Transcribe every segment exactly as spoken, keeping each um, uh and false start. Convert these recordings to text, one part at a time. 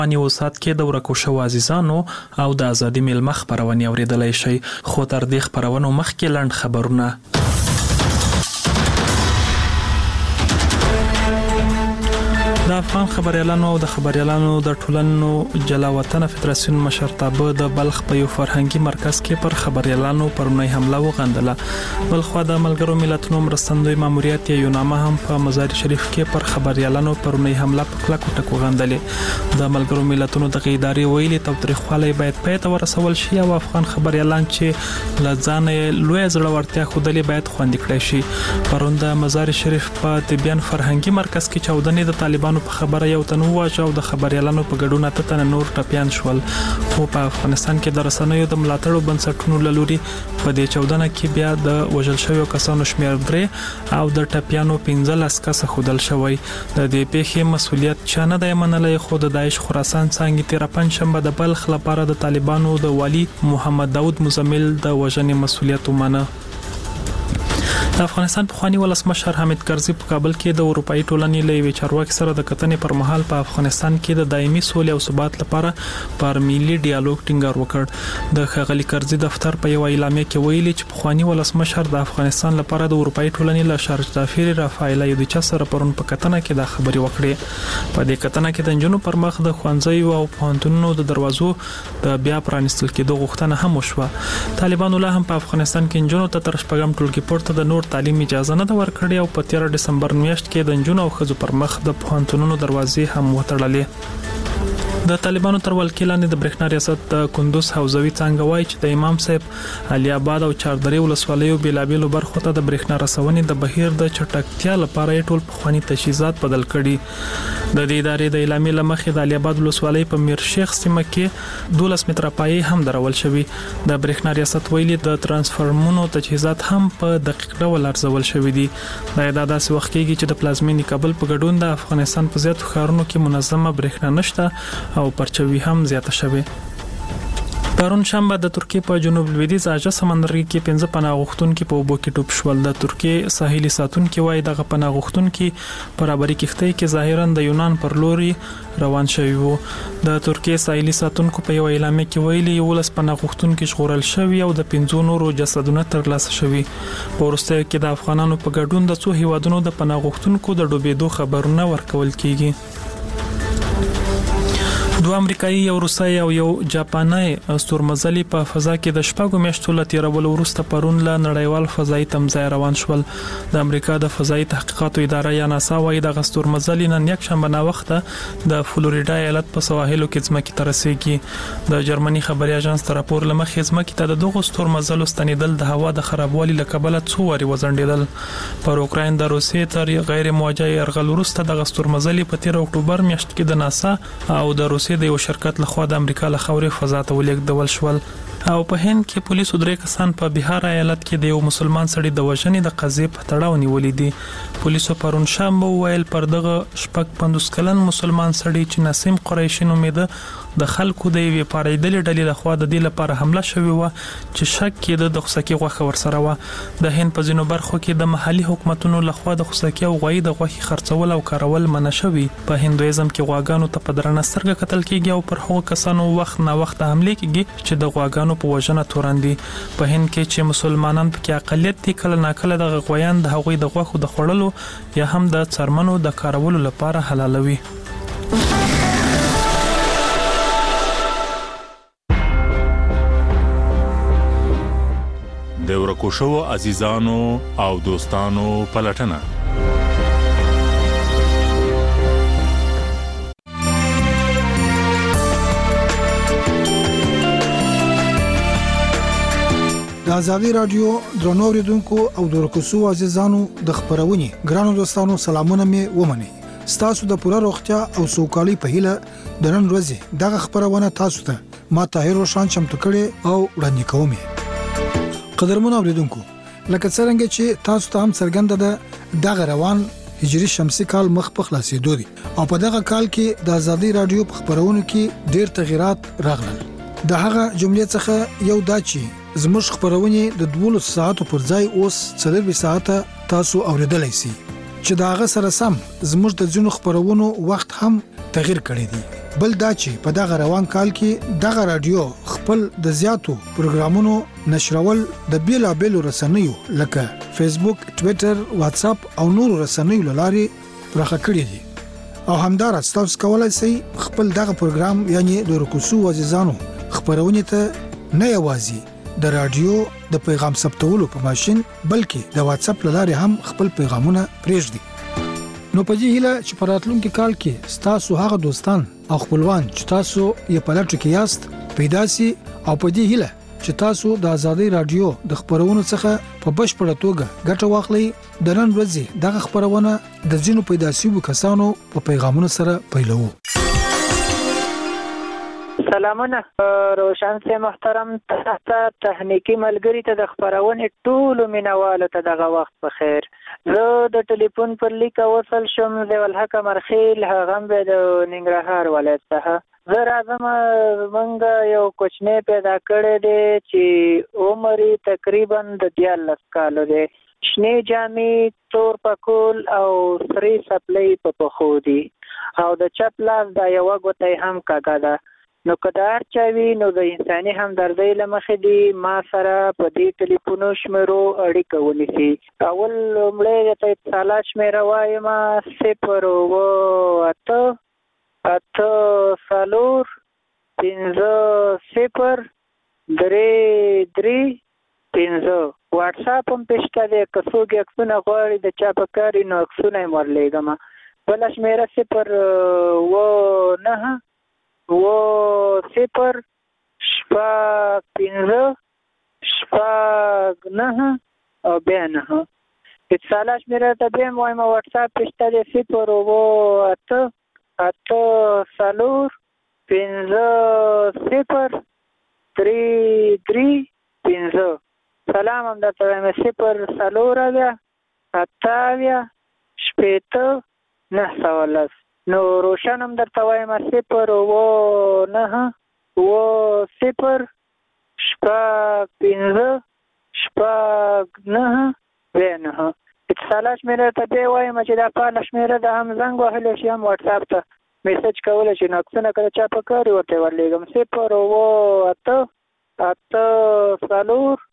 په وسات کې د ورکو شو عزیزانو او د ازادي میلمه خبرونه اوریدلای شي، خو تر دې خبرونو مخکې لاند خبرونه. د افغان خبريالانو او د خبريالانو د ټولنو جلا وطن فدراسیون مشرتابه د بلخ په یو فرهنګي مرکز کې پر خبريالانو پرونی حمله وغندله. بلخو د ملګرو ملتونو مرستندوی ماموریت یو نامه هم په مزار شریف کې پر خبريالانو پرونی حمله په کلکو ټکو غندلې. د ملګرو ملتونو د ادارې ویلي تاوتریخوالی باید پای ته ورسول شي او افغان خبريالان چې لځان لوی زړورتیا خودلې باید خوندې کړي شي. پرون د مزار شریف په تبیان فرهنګي مرکز کې چودنې د طالبانو په خبره یو تنو واچو د خبريالانو په ګډون ته تن نور ټپيان شول. خو په افغانستان کې د رسنیو د ملاتړو بنسټونو لوري په دې چودنه کې بیا د وژل شویو کسانو شمېر درې او د ټپيانو پنځلس کسه خودل شوی. د دې پیښې مسولیت چا نه دی منلی، خو د داعش خراسان څنګه تیر پنځشنبه د بلخ لپاره د طالبانو د والی محمد داود مزمل د وژنې مسولیت ومنه. د افغانستان پخوانی ولسمشر حامد کرزي په کابل کې د اروپאי ټولنې له وی چارواکي سره د کتنې پر مهال په افغانستان کې د دایمي سولې او ثبات لپاره پر ملي ډیالوګ ټینګار وکړ. د ښاغلي کرزي دفتر په یو اعلامیه کې ویلي چې پخوانی ولسمشر د افغانستان لپاره د اروپאי ټولنې له شارج دافیر رافایل یودیچا سره پرون په کتنه کې د خبري وکړې. په دې کتنه کې د جنونو پر مخ د خوانځي او پوهنتونونو د دروازو د بیا پرانستل کېدو غوښتنه هم وشوه. طالبانو له هم په افغانستان کې جنونو ته تر شپږم ټولګي پورته د نور تعلیم اجازه نه ورکړې او په تیر دسمبر میاشت کې د جنونو او خزو پر مخ د پوهنتونونو دروازې هم وتړلې. د طالبانو تر ولکې لاندې د برېښنا ریاست د کندوز حوزوي څنګه وایي چې د امام صاحب علي آباد او چاردرې ولسوالیو بیلابېلو برخو ته د برېښنا رسونې د بهیر د چټکتیا لپاره ټول پخوانی تجهیزات بدل کړي. د دې ادارې د اعلامیې لمخې د علي آباد ولسوالۍ په میر شیخ سیمه کې دولس متره پایې هم درول شوی. د برېښنا ریاست ویلي د ترانسفارمرونو تجهیزات هم په دقیق ډول ارزول شوی دي. دا داسې وخت کېږي چې د پلازمینې کابل په ګډون د افغانستان په زیاتو ښارونو کې منظمه برېښنا نشته او پرچوي هم زیاته شوه. پرون شنبه د ترکیه په جنوب لویدیځ اجازه سمندرګي کې پنځه پناه غوښتونکو په اوبو کې ټوپ شول. د ترکیه ساحلي ساتونکو وايي دغه پناه غوښتونکو برابرۍ کښتۍ کې ظاهرا د یونان پر لوري روان شوي وو. د ترکیه ساحلي ساتونکو په یو اعلامیه کې ویلي یولس پناه غوښتونکو ژغورل شوي او د پنځو نورو جسدونه ترلاسه شوي. په وروستیو کې د افغانانو په ګډون د څو هیوادونو د پناه غوښتونکو د ډوبېدو خبرونه ورکول کیږي. دوه امریکایي یو روسي او یو جاپاني ستورمزلي په فضا کې د شپږو میاشتو له تیرولو وروسته پرون له نړیوال فضایي تمځای روان شول. د امریکا د فضایي تحقیقاتو اداره یا ناسا وايي د ستورمزلي نن یک شنبه نه وخته د فلوریډا ایالت په سواحلو کې ځمکې ته رسیږي. د جرمني خبري اژانس تر راپور لمخې ځمکې ته د دغو ستورمزلو ستنیدل د هوا د خرابوالي له کبله څو واري وزندیدل. پر اوکراین د روسیې تر غیر موجه يرغل وروسته د ستورمزلي په تیر اکتوبر میاشت کې د ناسا او د روسیې د یو شرکت لخوا د امریکا له خاورې فضا ته ولېږدول شول. او په هند کې پولیسو درې کسان په بهار ایالت کې د یو مسلمان سړي د وژنې د قضیې په تړاو نیولې دي. پولیسو پرون شنبه ویل پر دغه شپږ پنځوس کلن مسلمان سړي چې نسیم قریشي نومیده د خلکو د یوې پاریدلې ډلې لخوا د دې لپاره حمله شوې و چې شک کېده د خوسکي غوښه ورسره و. د هند په ځینو برخو کې د محلي حکومتونو لخوا د خوسکي او غوښې د غوښې خرڅول او کارول منع شوی. په هندویزم کې غواګانو ته په درنه سترګه کتل کېږي او پر هغو کسانو وخت نه وخت حمله کېږي چې د غواګانو په وژنه تورندي. په هند کې چې مسلمانان پکې اقلیت دي کله ناکله د غویان د هغوی د غوښو د خوړلو یا هم د څرمنو د کارولو لپاره حلالوي. د ورکو شو عزیزانو او دوستانو پلټنه. د ازادي رادیو درنو اوریدونکو او د ورکو شو عزیزانو د خبرونې ګرانو دوستانو سلامونه مې ومني. ستاسو د پوره روغتیا او سوکالي په هیله د نن ورځې دغه خبرونه تاسو ته ما طاهر روشان چمتو کړي او وړاندې کوم. قدرمن اوریدونکو لکه څنګه چې تاسو ته هم څرګنده ده دغه روان هجری شمسي کال مخ په خلاصېدو دي او په دغه کال کې د ازادي رادیو په خبرونو کې ډېر تغیرات راغلل. د هغه جملې څخه یو دا چې زموږ خبرونه د دولس ساعتو پر ځای اوس څلور ساعته تاسو اوریدلای شئ چې دا هغه سره سم زموږ د ځینو خبرونو وخت هم تغیر کړی دی. بل دا چې په دغه روان کال کې دغه رادیو خپل د زیاتو پروګرامونو نشرول د بیلابېلو رسنیو لکه فیسبوک، ټوئیټر، واتس اپ او نورو رسنیو لارې پراخه کړې دي. او همدارس تاسو کولای شئ خپل دغه پروګرام یعنی د رکوسو عزیزانو خبرونه ته نه یوازې د رادیو د پیغام ثبتولو په ماشين بلکې د واتس اپ لارې هم خپل پیغامونه پریږدي. نو په دې هیله چې په راتلونکي کال کې تاسو هغه دوستان او خپلوان چې تاسو یې په لټه کې یاست پیدا سي او په دې هیله چې تاسو د ازادي رادیو د خبرونو څخه په بشپړه توګه ګټه واخلئ. د نن ورځې دغه خبرونه د ځینو پیدا شویو کسانو په پیغامونو سره پیلوو. سلامونه روشن سي محترم تاسو تخنیکی ملګری ته د خبرونه ټول مینوالو ته دغه وخت په خیر. زه د ټلیفون پر لیک وصل شوم د ولحق مرخیل هغه د ننګرهار ولایت څخه. زه راځم منګه یو کوچنی پیدا کړی دی چې عمر تقریبا د دیارلس کالو دی. شنې جامې، تور پکول او سری سپلۍ په پښو دي او د چپ لاس دا یوه ګوته هم کږه ده. نو که د هر چا وي نو د انساني همدردۍ له مخې دي ما سره په دې ټلیفونو شمیرو اړیکه ونیسي. اول لومړی ته اتصالات شمیره وایم صفر اوه اته اته څلور پنځه صفر درې درې پنځه. واتس اپ هم پېشته دی، که څوک یې عکسونه غواړي د چا په کار وي نو عکسونه یې ورلیږم. بله شمیره صفر اوه نهه اوه صفر شپږ پنځه شپږ نهه او بیا نهه. اتصالات شمیره ته بیا هم وایم واتس اپ پېشته دی صفر اوه اته اته څلور پنځه صفر درې درې پنځه. سلام هم درته وایم صفر څلور اویا اته اویا شپېته نهه سوه لس. نو روشن هم درته وایم صفر اوه نهه اوه صفر شپږ پنځه شپږ نهه بیا نهه. اتصالات شمیره ته بیا وایم چې دا فعاله شمیره ده، هم زنګ وهلی شي هم واتس اپ ته میسج کولی شي. نو عکسونه که د چا په کار وي ورته ورلیږم صفر اوه اته اته څلور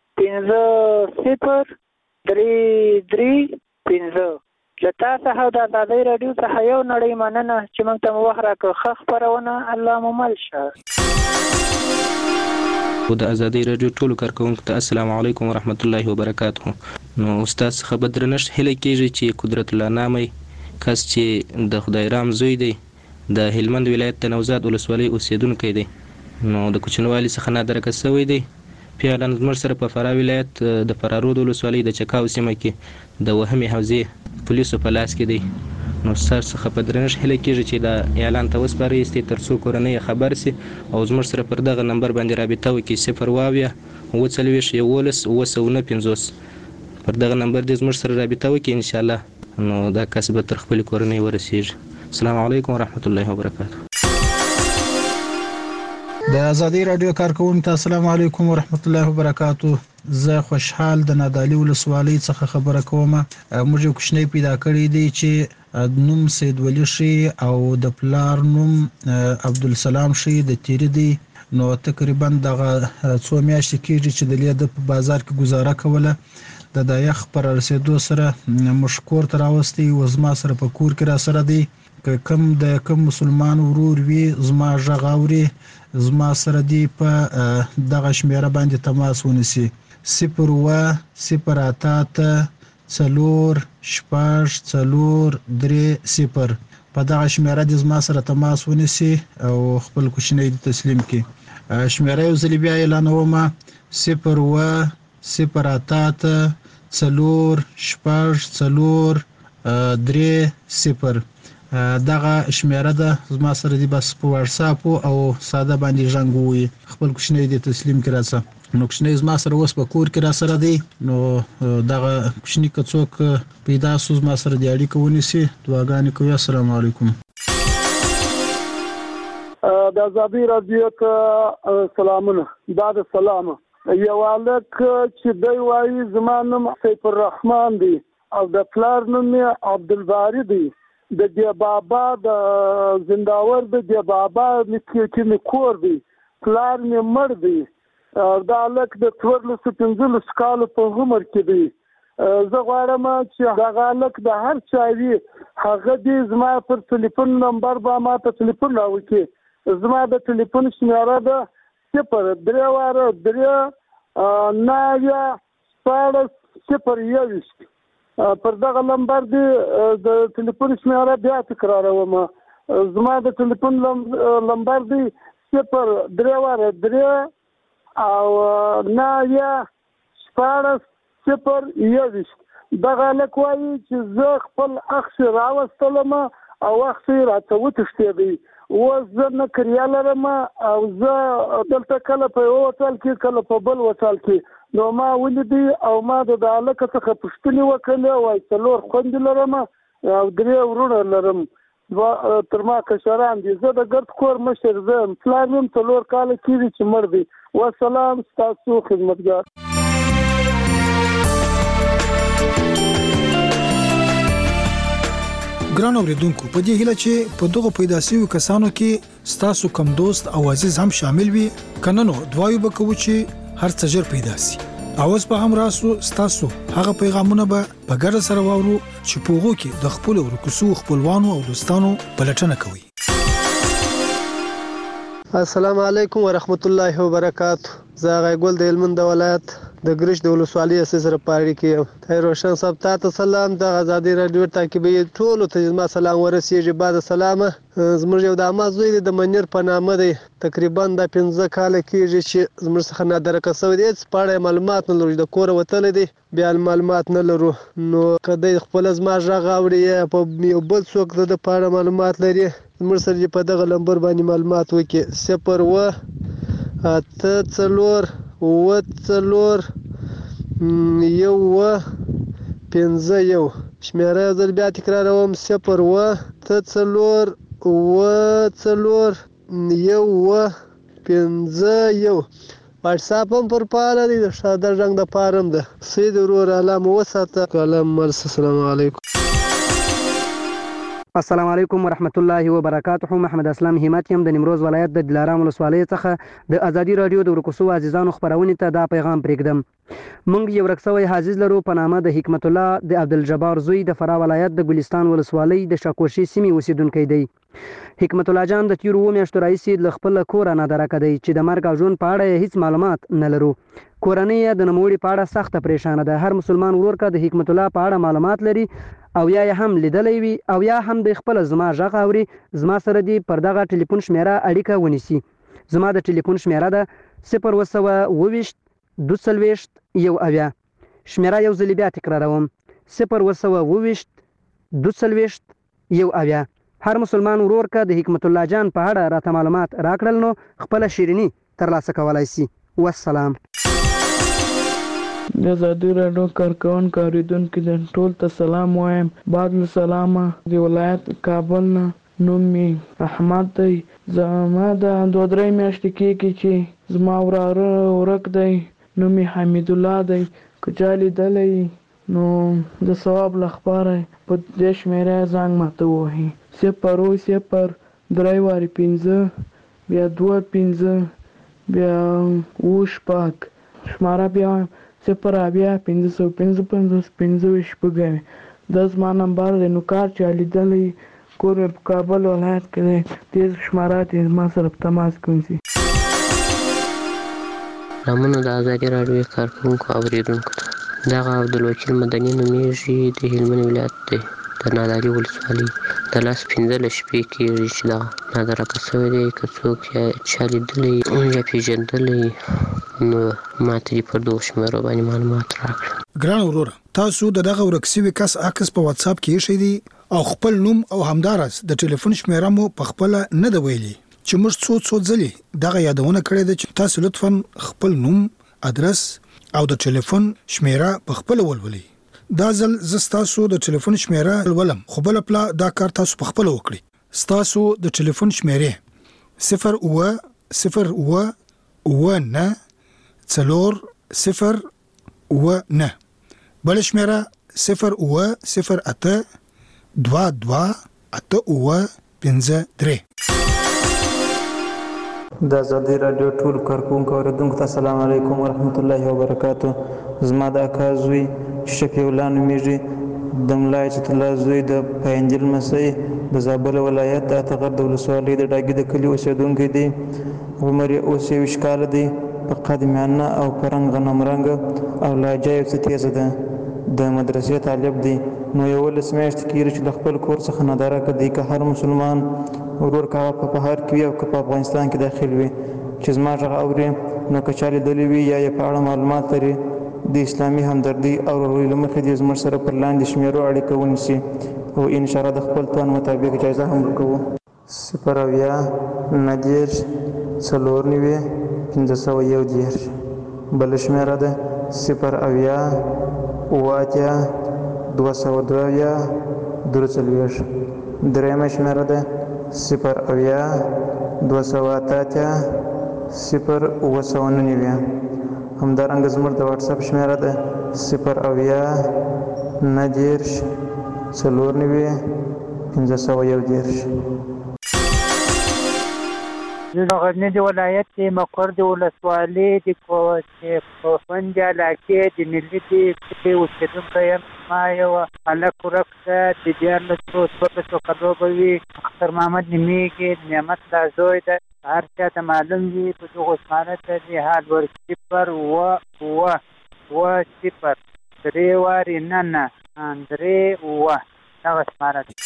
پنځه صفر درې درې پنځه. له تا څخه د ازادۍ راډیو څخه یو نړۍ مننه چې موږ ته مو وخت راکړ. ښه خپرونه الله مو مل شه. د ازادۍ راډیو ټولو کارکوونکو ته السلام علیکم ورحمت الله وبرکاته. نو استاد څخه به درنښت هیله کېږي چې قدرت الله نامي کس چې د خدای رام زوی دی د هلمند ولایت د نوزاد ولسوالۍ اوسیدونکی دی، نو د کوچنوالي څخه نادرکه شوی دی. پیالان زموږ سره په فراه ولایت د فرارود ولسوالۍ د چکاو سیمه کې د وهمې حوزې پولیسو په لاس کې دی. نو ستاسو څخه په درنښت هیله کېږي چې دا اعلان ته وسپارئ تر څو کورنۍ خبر سي او زموږ سره پر دغه نمبر باندې رابطه وکړي صفر اووه اووه څلوېښت یولس اووه سوه نه پنځوس. پر دغه نمبر دې زموږ سره رابطه وکړي انشاءالله نو دا کس به تر خپلې کورنۍ ورسیږي. السلام علیکم ورحمت الله وبرکاته. د ازادي رادیو کارکوونکو ته السلام علیکم ورحمت الله وبرکاته. زه خوشحال د نادعلي ولسوالۍ څخه خبره کوم. موږ یو کوچنی پیدا کړی دی چې نوم سید ولی شي او د پلار نوم عبدالسلام شي د تیری دی. نو تقریبا دغه څو میاشتې کېږي چې د لیده په بازار کې گزاره کوله. د د یخ پر رسیدو سره مشکور ته راوستی و زما سره په کور کې را سره دی. که کم د کم مسلمان ورور وي زما غږ اوري زما سره دی په دغه شمیره باندې تماس ونیسي صفر اووه صفر اته اته څلور شپږ څلور درې صفر. په دغه شمیره د زما سره تماس ونیسي او خپل کوچنی د تسلیم کړي. شمیره یو ځل بیا اعلانوم صفر اووه صفر اته اته څلور شپږ څلور درې صفر. دغه شمیره ده زما سره دی بس په واتس اپ او ساده باندې ژوند وي خپل کوچنی د تسلیم کړه څه. نو کوچنی زما سره اوس په کور کې را سره دی. نو دغه کوچنی که څوک پیدا سو زما سره دی اړیکه ونیسي. دعاګانې کوي. السلام علیکم. د ازادي رادیو ته سلامونه. دا د سلام یو الک چې دی وایي زما نوم سیف الرحمن دی او د پلار نوم عبدالباری دی. د دی بابا د زنداور د دی بابا چې می کور دی پلار می مړ دی دا لک د څوارلس پنځلس کال په عمر کې دی زه غواړم چې هغه لک د هر چا وي هغه دې زما پر ټلیفون نمبر به ما ته ټلیفون راوکړي زما د ټلیفون شمیره ده صفر درې واره درې نوي شپاړس صفر یوویشت پر دغه نمبر دی د ټلیفون شمیره بیا تکراروم زما د ټلیفون نمبر دی صفر درې واره درې او نوي شپاړس صفر یوویشت دغه هلک وایي چې زه خپل اخ راوستلم او اخ راته وتښتېدی اوس زه نه کریا لرم او زه دلته کله په یو هوټل کې کله په بل هوټل کې نو ما ولیدی او ما د هلک څخه پوښتنې وکړلې وایي څلور خویندې لرم او درې وروڼه لرم تر ما کشران دي زه د ګرد کور مشر زه یم پلار مې هم څلور کاله کېږي چې مړ دی وسلام ستاسو خدمتګار ګران اوریدونکو په دې هیله چې په دغه پیدا شویو کسانو کې ستاسو کم دوست او عزیز هم شامل وي کنه نو دعایو وکړو چې هر څه ژر پیدا شي اوس په هم راسو ستاسو هغه پیغامونه به په ګډه سره واورو چې په هغه کې د خپل ورکوسو خپلوانو او دوستانو بلټنه کوي السلام علیکم ورحمت الله وبرکاته زه غیګل د هلمند ولایت د ګرش د ولسوالۍ سره پاره کې ته روشن صاحب تاسو سلام د آزادي رادیو تعقیبي ټول ته ما سلام ورسیږي بعد سلام زموږ یو د امازوی د منیر په نامه دی تقریبا د پنځه کال کېږي چې زموږ څخه نادره کسو دي پاره معلومات نه لري د کور وتل دي بیا معلومات نه لرو نو کله خپل زما ژغ اوري په یو بل څوک د پاره معلومات لري زموږ سره په دغه لمبر باندې معلومات وکي صفر و اته څلور و څلور یو و پنځه یو شمیره زل بیا تکراروم صفر و اته څلور و څلور یو و پنځه یو واتساپ هم پر پاله دی د شاده رنګ د پارم ده سید ورور علامه وساته کلام مرس السلام علیکم السلام علیکم ورحمت الله وبرکاته محمد اسلام همت یم د نیمروز ولایت د دلارام ولسوالۍ څخه د ازادي رادیو د ورکوسو عزیزانو خبرونه ته دا پیغام پرېږدم مونږ یو رکسوي حافظ لرو په نامه د حکمت الله د عبدالجبار زوی د فرا ولایت د ګلستان ولسوالۍ د شاکوشي سیمې اوسیدونکی دی حکمت الله جان د تیرو میاشتو راهیسې له خپل کوره نادره کړی چې د مرګ او ژوند په اړه هیڅ معلومات نه لرو کورنۍ د نوموړي په اړه سخته پریشانه ده هر مسلمان ورور کا د حکمت الله په اړه معلومات لري او یا هم لیدلی وي او یا هم د خپل زما ژغ اوري زما سره دی پر دغه ټلیفون شمیره اړیکه ونیسي زما د ټلیفون شمیره ده صفر وسوه اوویشت دوه څلوېښت یو اویا شمیره یو ځل بیا تکراروم صفر وسوه اوویشت دوه څلوېښت یو اویا هر مسلمان ورور کا د حکمت الله جان په اړه راته معلومات راکړل نو خپل شیرینی ترلاسه کولای شي والسلام د آزادي رادیو کارکونکو اوریدونکو د ټول ته سلام وایم بعد له سلامه د ولایت کابل نه نوم مې احمد دی زما د دوه درې میاشتې کېږي چې زما وراره ورک دی نوم یې حمید الله دی که چا لیدلی نو د ثواب لپاره په دې شمیره زنګ ماته ووهي صفر اووه صفر درې وارې پنځه بیا دوه پنځه بیا اووه شپږ شماره بیا صفر اویا پنځه سوه پنځه پنځوس پنځه ویشت شپږ دا زما نمبر دی نو کار چا لیدلی کور مې په کابل ولایت کې دی دې شماره ته زما سره په تماس کې ونیسي سلامونه د ازادي راډیو کارکوونکو اورېدونکو ته دغه عبدالوکیل مدني نومیږي د هلمند ولایت دی د نادعلي ولسوالۍ د لاس پنځلس شپې کېږي چې دغه نادرکه شوی دی که څوک یا چا لیدلی یا پېژندلی نو ما ته دې پر دغو شمېرو باندې معلومات راکړه ګران وروره تاسو د دغه ورک شوي کس عکس په واتساپ کې ایښی دی او خپل نوم او همداراز د ټلیفون شمیره مو په خپله نه ده ویلي چې موږ څو څو ځلې دغه یادونه کړې ده چې تاسو لطفا خپل نوم ادرس او د ټلیفون شمیره په خپله ولولئ دا ځل زه ستاسو د ټلیفون شمیره ولولم خو بله پله دا کار تاسو په خپله وکړئ ستاسو د ټلیفون شمیرې صفر اووه صفر اووه اووه نه څلور صفر اووه نه بله شمیره صفر اووه صفر اته دوه دوه اته اوه پنځه درې. د ازادي راډیو ټول کارکونکو اوریدونکو ته السلام علیکم ورحمت الله وبرکاتو. زما د اکا زوی شفیع الله نومیږي، د ملا عزت الله زوی د پاینجل مسۍ د زابل ولایت د اتغر د ولسوالۍ د ډاګي د کلي اوسېدونکی دی. عمر یې اوس یویشت کاله دی. په قد میانه او په رنګ غنم رنګه او لهجه یې څه تیزه ده. د مدرسې طالب دی. نو یولس میاشتې کېږي چې له خپل کور څخه نادارکه دی. که هر مسلمان ورور که هغه په بهر کې وي او که په افغانستان کې داخل وي چې زما غږ اوري، نو که چا لیدلی وي یا یې په اړه معلومات لري، د اسلامي همدردۍ او ورورۍ له مخې دې زموږ سره پر لاندې شمېرو اړیکه ونیسي او انشاءالله د خپل توان مطابق جایزه هم ورکوو. صفر اویا نهه دېرش څلور نوي پنځه سوه یو دېرش. بله شمېره ده صفر اویا اوه اتیا دوه سوه دوه اویا درې څلوېښت. درېیمه شمېره ده صفر اویا دوه سوه اته اتیا صفر اوه سوه نهه نوي. همدارنګه زموږ د واټساپ شمېره ده صفر اویا نهه دېرش څلور نوي پنځه سوه یو دېرش. زه د غزني د ولایت د مقر د ولسوالۍ د کوفند علاقې د ملي د کلي اوسېدونکی یم. ما یو هلک ورک ده، د دیارلسو څوارلسو کلو به وي. اختر محمد نومېږي، نعمت الله زوی ده. هر چا ته معلوم وي په دغو شماره ته د حال ور صفر اوه اوه اوه صفر درې وارې نه نه درې اوه دغه شماره ده.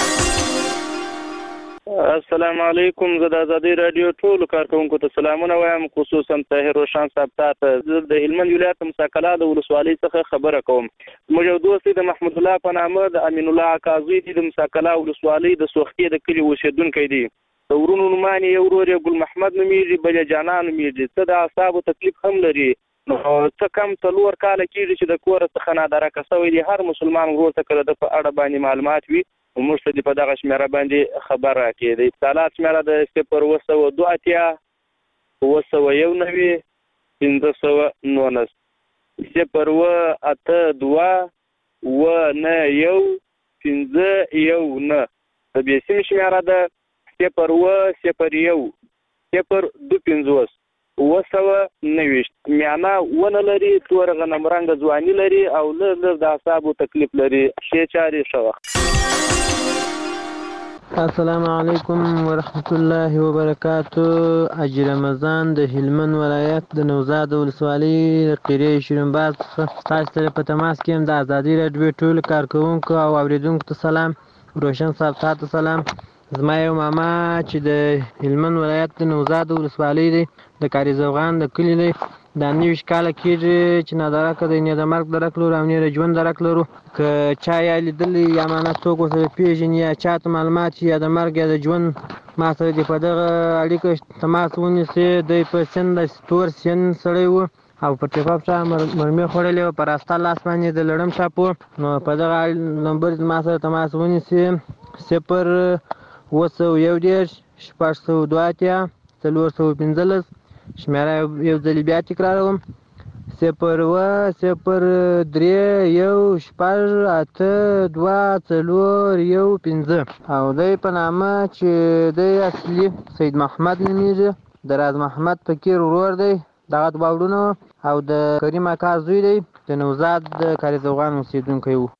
السلام علیکم. زه د ازادي راډیو ټولو کارکوونکو ته سلامونه وایم، خصوصا طاهر روشان صاحب ته. زه د هلمند ولایت مساکلا د ولسوالۍ څخه خبره کوم. زموږ یو دوست دی د محمود الله په نامه، د امین الله اکا زوی دی، د مساکلا ولسوالۍ د سوختي د کلي اوسېدونکی دی. د ورونو نومان یې یو ورور یې ګل محمد نومیږي، بل یې جانان نومیږي. څه د اعصابو تکلیف هم لري. نو څه کم څلور کاله کېږي چې د کوره څخه نادارکه شوی دی. هر مسلمان ورور ته که د ده په اړه باندې معلومات وي، موږ ته دې په دغه شمېره باندې خبر راکړي. د اتصالات شمېره د صفر اوه سوه دوه اتیا اوه سوه یو نوي پنځه سوه نولس. صفر اوه اته دوه اوه نه یو پنځه یو نه. د بېسیم شمېره ده صفر اوه صفر یو صفر دوه پنځوس اوه سوه نوېشت. میانه ونه لري، تور غنم رنګه ځواني لري او لږ لږ د اعصابو تکلیف لري. ښې چارې ښه وخت. السلام علیکم ورحمت الله وبرکاتو. حاجي رمضان د هلمند ولایت د نوزاد ولسوالۍ د قریه شیرینباز څخه تاسو سره په تماس کې یم. د ازادي راډیو ټولو کارکوونکو او اوریدونکو ته سلام. روشن صاحب ته سلام. زما یو ماما چې د هلمند ولایت د نوزاد ولسوالۍ دی، د کاري زوغان د کلي دی. دا نویشت کاله کېږي چې نادارکه دی، نه د مرګ درک لرو او نه د ژوند درک لرو. که چا یا لیدلی یا معنی څوک ورسره پېژني یا چا ته معلومات شي یا د مرګ یا د ژوند، ما سره دې په دغه اړیکه تماس ونیسي. دی په سن د تور سن سړی و او په ټیپاپ چا مرمۍ خوړلې وه، په راسته لاس باندې د لړم چاپ و. نو په دغه نمبر ما سره تماس ونیسي. صفر اوه سوه یو دېرش شپږ سوه دوه اتیا څلور سوه پنځلس. شمېره یو ځلې بیا تکراروم: صفر اوه صفر درې یو شپږ اته دوه څلور یو پنځه. او دی په نامه چې دی اصلي سید محمد نومیږي، د راز محمد فقیر ورور دی. دغه دوه وروڼه او د کریم اکا زوی دی، د نوزاد د کاري زوغان اوسېدونکی و.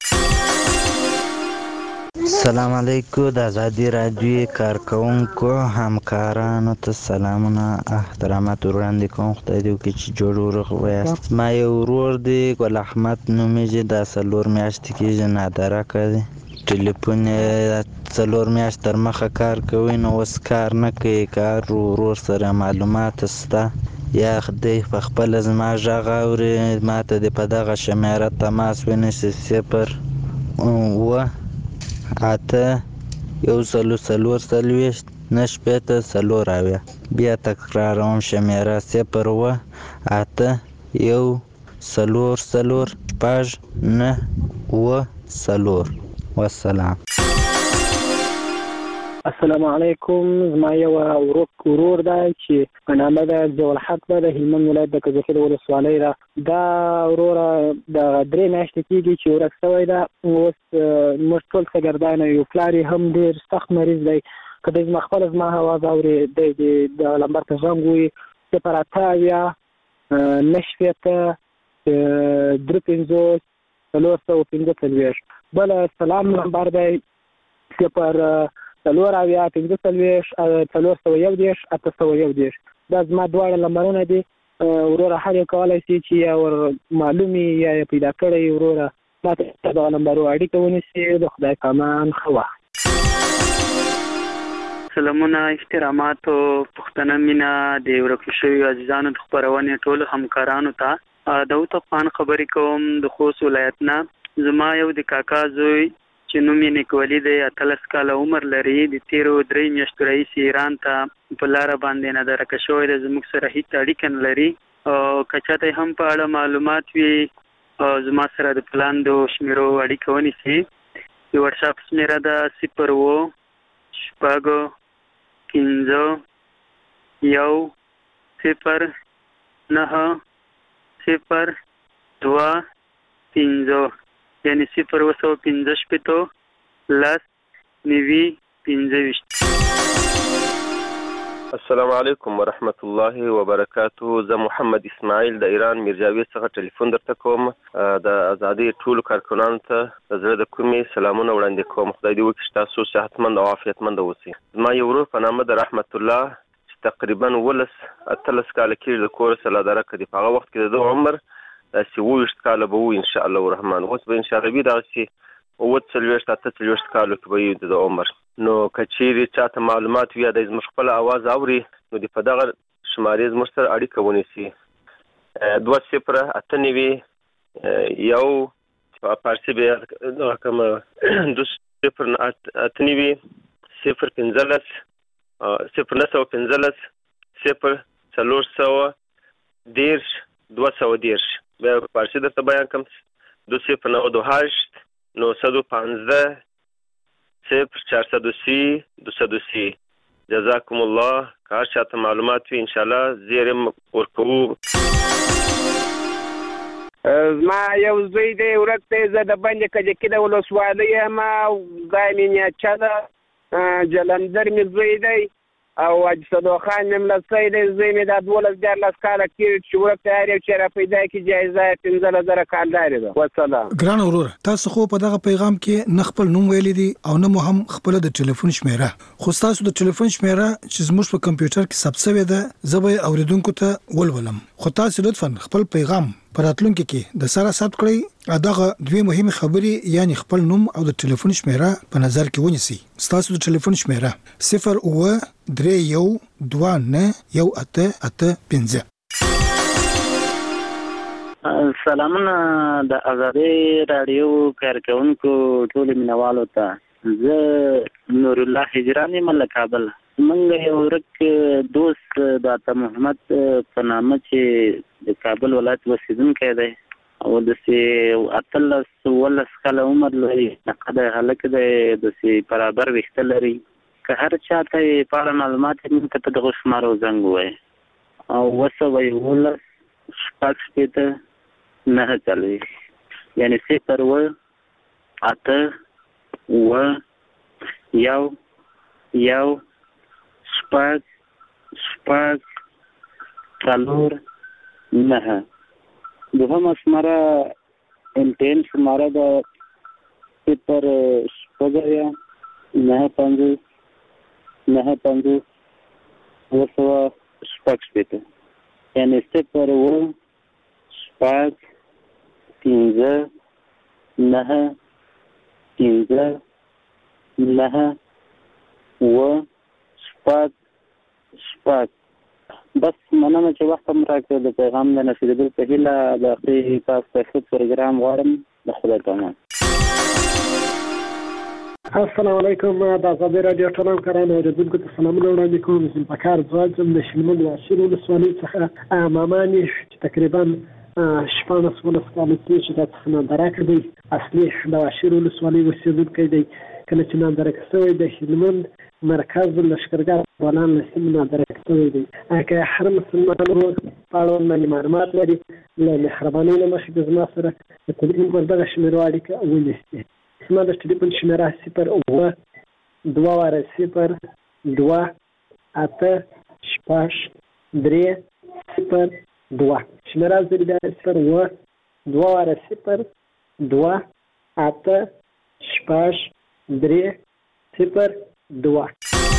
السلام علیکم. د ازادي راډیو کارکوونکو همکارانو ته سلامونه احترامات وړاندې کوم. خدای دې وکړي چې جوړ ورغ ویاست. ما یو ورور دی ګل احمد نومیږي، دا څلور میاشتې کېږي نادارکه دی. ټلیفون یې څلور میاشت تر مخه کار کوي، نو اوس کار نه کوي. کار ورور سره معلومات شته یا دی په خپله زما غږ اوري، ما ته دې په دغه شمېره تماس ونیسي: صفر اوه اته یو څلور څلور څلوېښت نهه شپېته څلور اویا. بیا تکراروم شمېره: صفر اوه اته یو څلور څلور شپږ نهه اوه څلور. والسلام. السلام علیکم. زما یو ورک ورور دی چې په نامه د ضیاء الحق دی د هلمند ولایت د کجکي د ولسوالۍ را. دا ورور د درې میاشتې کېږي چې ورک شوی ده. اوس موږ ټول شاګردان یو، پلار یې هم ډېر سخت مریض دی. که دی زما خپله زما اواز اوري دی د لمبر ته زنګ ووهي صفر اته اویا نهه شپېته درې پنځوس څلور سوه پنځه څلوېښت. بل سلام نمبر دی صفر څلور اویا پنځه څلوېښت څلور سوه یو دېرش اته سوه یو دېرش. دا زما دواړه نمبرونه دي. وروره هر یو کولی شي چې یا ور معلوم یا یې پیدا کړی وروره ما ته دغه نمبرو اړیکه ونیسي. د خدای په امان ښه وخت. سلامونه، احترامات او پښتنه مینا د ورکو شویو عزیزانو د خپرونې ټولو همکارانو ته داود افغان خبرې کوم د خوست ولایت نه. زما یو د کاکا زوی چې نوم یې نیکولي دی، اتلس کاله عمر لري. د تیرو درې میاشتو راهیسې ایران ته په لاره باندې نادرکه شوی دی. زموږ سره هیڅ اړیکه نه لري. که چاته هم په اړه معلومات وي زما سره د پلاندو شمیرو اړیکه ونیسي. د وټساپ شمیره ده صفر اووه شپږ پنځه یو صفر نهه صفر دوه پنځه، یعنی صفر اوه سوه پنځه شپېته لس نوي پنځه ویشت. السلام علیکم ورحمت الله وبرکاته. زه محمد اسماعیل د ایران میرجاوید څخه ټلیفون درته کوم. د ازادۍ ټولو کارکنانو ته د زړه د کومې سلامونه وړاندې کوم. خدای دې وکړي چې تاسو صحتمند او عافیتمند اوسئ. زما یو ورور په نامه د رحمت الله چې تقریبا ولس اتلس کاله کېږي د کور سره درکه دي. په هغه وخت کې د ده عمر داسې اووه ویشت کاله به وي انشاءالله الرحمن. اوس به انشاءالله وي دغسې اووه څلوېښت اته څلوېښت کالو کې به وي د ده عمر. نو که چیرې چاته معلومات وي یا دی زموږ خپله اواز اوري نو د په دغه شمارې زموږ سره اړیکه ونیسي. دوه صفره اته نوي یو په فارسي به دغه کومه دوه صفر اته نوي صفر پنځلس صفر نه سوه پنځلس صفر څلور سوه دېرش دوه سوه دېرش. بیا په فارسي درته بیان کړم دو صفر نود و هشت نهصد و پانزده صفر چهارصد و سی دوصد و سی. جزاکم الله. که هر چاته معلومات وي انشاءالله زیر ورکوو. زما یو زوی دی ورک دی. زه د بند کجکي د ولسوالۍ یم. ځای مې نیچه ده. جلندر مې زوی دی او حاجي صدوق خان مې ملسی دی. زوی مې دا دولس دیارلس کاله کېږي چې ورک دی. هر یو چې را پیدا کړي جایزه یې پنځلس زره کالدارې ده. وسلام. ګران وروره، تاسو خو په دغه پیغام کې نه خپل نوم ویلی دی او نه مو هم خپله د ټلیفون شمیره. خو ستاسو د ټلیفون شمیره چې زموږ په کمپیوټر کې ثبت شوې ده زه به یې اورېدونکو ته ولولم. خو تاسو لطفا خپل پیغام په راتلونکي کې د سره ثبت کړئ. دغه دوې مهمې خبرې یعنی خپل نوم او د ټلیفون شمیره په نظر کې ونیسئ. ستاسو د ټلیفون شمیره صفر اووه درې یو دوه نه یو اته اته پنځه. سلامونه د ازادۍ راډیو کارکونکو ټولو مینوالو ته. زه نور الله هجران یم له کابل. موږ یو ورک دوست د عطا محمد په نامه چې د کابل ولایت اوسېدونکی دی او داسې اتلس اوولس کاله عمر لري. نقده هلک دی، داسې برابر ویښته لري. که هر چاته یې په اړه معلومات وي موږ ته په دغو شمارو زنګ ووایي. او اوه سوه یولس شپږ شپېته نهه څلوېښت، یعنې صفر اوه اته اوه یو یو شپږ شپږ څلور نهه. دوهمه شماره امتحان شماره ده صفر شپږ اویا نهه پنځوس نهه پنځوس اوه سوه شپږ شپېته، یعنې صفر اوه شپږ پنځه نهه پنځه نهه اوه شپږ شپږ. بس مننه چې وخت هم راکړې. د پیغام د نشریدو په هیله د اخري تاسو ته ښه پروګرام غواړم. د خدای په امان. السلام علیکم. د ازادۍ راډیو ټول همکارانو اورېدونکو ته سلامونه وړاندې کوم. ذوالفقار ځواج یم د شلمند واشیر ولسوالۍ څخه. ماما مې چې تقریبا شپاړس اوولس کاله کېږي چې دا څخه ناندراکه دی. اصلي د واشیر ولسوالۍ اوسېدونکی دی. کله چې ناندراکه شوی د هلمند مرکز لشکرګاه افغانان له سیمې نه درک شوی دی. که هر مسلمان ورور په اړوند باندې معلومات لري له مهربانۍ له مخې د زما سره د تلیفون پر دغه شمېرو اړیکه ونیسي. زما د ټلیفون شمېره صفر اووه دوه واره صفر دوه اته شپږ درې صفر دوه. شمېره زه بیا صفر اووه دوه واره صفر دوه اته شپږ درې صفر دوه.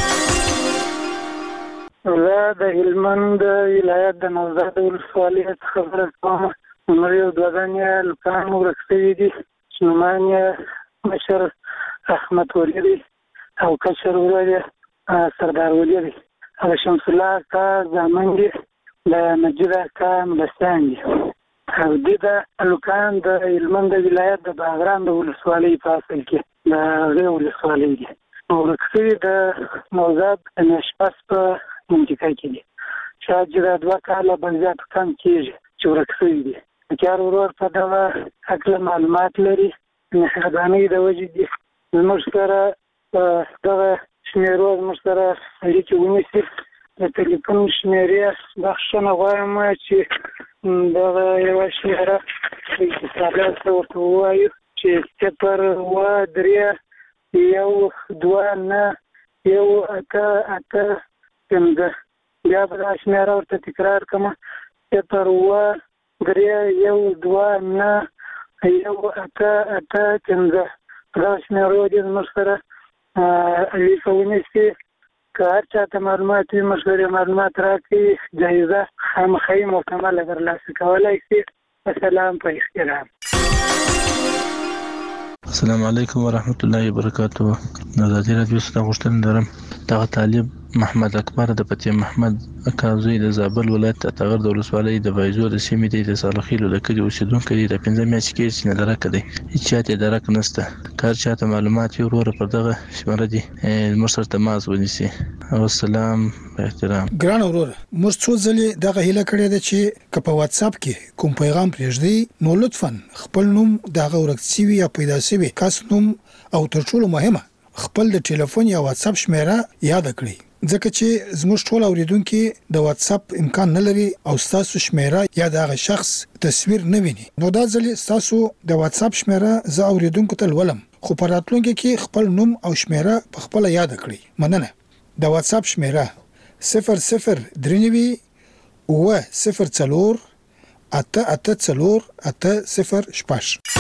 زه د هلمند ولایت د نوزاد ولسوالۍ څخه خبره کوم. عمر یو دوه دانې لوکان ورک شوي دي. نومان یې مشر احمد ولي دی او کشر ورور یې سردار ولي دی. او شمس الله اکا زامن دي د نجیب اکا ملستان دي. او دې د لوکان د هلمند ولایت د باغران د ولسوالۍ په اصل کې د هغې ولسوالۍ دي. ورک شوي د نوزاد د نشپس په منطقه کې دي. شاید چې دا دوه کاله به زیات کم کېږي چې ورک شوي دي. کار ورور په دغه هکله معلومات لري. مهربانۍ د وجې دي زموږ سره دغه شمېرو زموږ سره اړیکې ونیسي. د تلیفون شمېرې بخښنه غواړم چې دغه یوه شمېره اتصالات ته ورته ووایو چې صفر اووه درې یو دوه نه یو اته اته پنځه. بیا به دا شمېره ورته تکرار کړم صفر اووه درې یو دوه نه یو اته اته پنځه. دا شمېرو دې زموږ سره اړیکه ونیسي. که هر چاته معلومات وي موږ سره معلومات راکړي جایزه خامخا مکمله ترلاسه کولی شي. السلام په احترام. السلام علیکم ورحمت الله وبرکاته. د ازادي راډیو څخه غوښتنه لرم دغه طالب محمد اکبر د فتح محمد اکا زوی د زابل ولایت اتغر د ولسوالۍ د بایزو د سیمې دی د صالحیلو د کلي اوسیدونکی دی. د پنځه میاشتې کېږي چې نه درک دی. هېڅ چاته یې درک نشته. که هر چاته معلومات وي وروره پر دغه شمېره دي زموږ سره تماس ونیسي. والسلام په احترام. ګران وروره موږ څو ځلې دغه هیله کړې ده چې که په واتساپ کې کوم پیغام پرېږدي نو لطفا خپل نوم دغه ورک شوي یا پیدا شوي کس نوم او تر ټولو مهمه خپل د ټلیفون یا واتساپ شمېره یاد کړئ. ځکه چې زموږ ټول اوریدونکي د واتساپ امکان نه لري او ستاسو شمېره یا د هغه شخص تصویر نه ویني. نو دا ځلې ستاسو د واتساپ شمېره زه اوریدونکو ته لولم خو په راتلونکي کې خپل نوم او شمېره په خپله یاد کړئ. مننه. د واتساپ شمېره صفر صفر درې نوي اووه صفر څلور اته اته څلور اته صفر شپږ.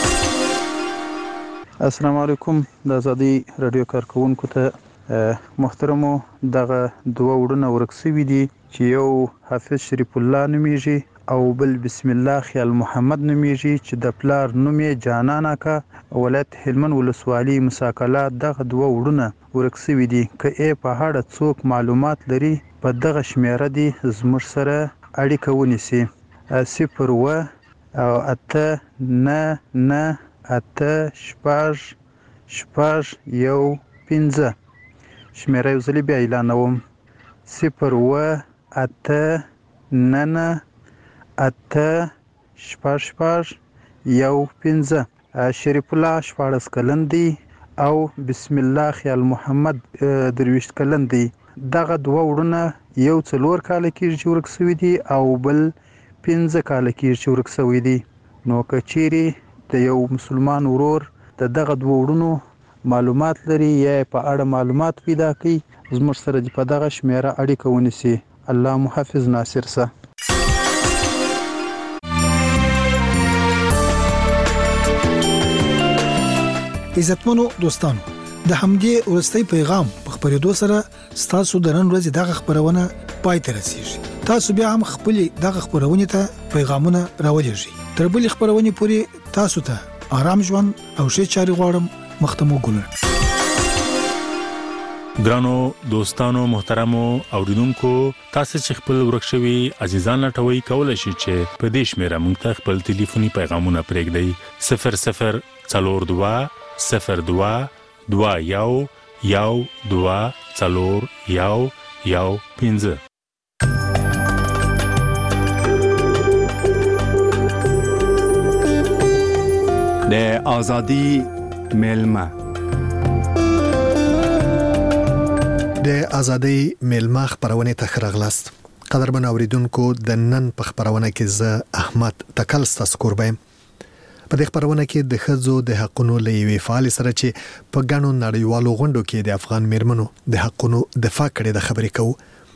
السلام علیکم. د ازادي راډیو کارکونکو ته محترمو دغه دوه وړونه ورک شوي دي چې یو حافظ شریف الله نومیږي او بل بسم الله خیال محمد نومیږي چې د پلار نوم یې جانان اکا ولایت هلمند ولسوالۍ مساکلات. دغه دوه وړونه ورک شوي دي. که یې په اړه څوک معلومات لري په دغه شمېره دي زموږ سره اړیکه ونیسي. صفر اووه او اته نه نه اته شپږ شپږ یو پنځه. شمېره یو ځلې بیا اعلانوم صفر اووه اته نه نه اته شپږ شپږ یو پنځه. شریف الله شپاړس کلن دی او بسم الله خیال محمد درویشت کلن دی. دغه دوه وړونه یو څلور کاله کېږي چې ورک شوي دي او بل پنځه کاله کېږي چې ورک شوي دي. نو که چیرې د یو مسلمان ورور د دغه دوه وړونو معلومات لري یا په اړه معلومات پیدا کړي زموږ سره د په دغه شمېره اړیکه ونیسي. الله محافظ ناصر سه. عزتمنو دوستانو د همدې ورستۍ پیغام په خبرېدو سره ستاسو د نن ورځې دغه خبرونه پای ته رسیږي. تاسو بیا هم خپل دغه خبرونه ته پیغامونه راولېږئ. تر بلې خبرونه پورې تاسو ته آرام ژوند او ښه چارې غواړم. مختمو ګلر. ګرانو دوستانو محترمو اوریدونکو تاسو چې خپل ورک شوي عزیزان لټوي کولای شئ چې په دې شمېره موږ ته خپل ټلیفوني پیغامونه پرېږدئ. صفر صفر څلور دوه صفر دوه دوه یو یو دوه څلور یو یو پنځه. د ازادي ملما د ازادي میلمه خبرونه ته خرغلاست. قدرمن اوریدونکو د نن په خبرونه کې زه احمد تکل ستاسو قربایم. په دې خبرونه کې د ښځو د حقونو لوي فعال سره چې په ګڼو نړیوالو غونډو کې د افغان میرمنو د حقونو دفاع کړي د خبرې کوو.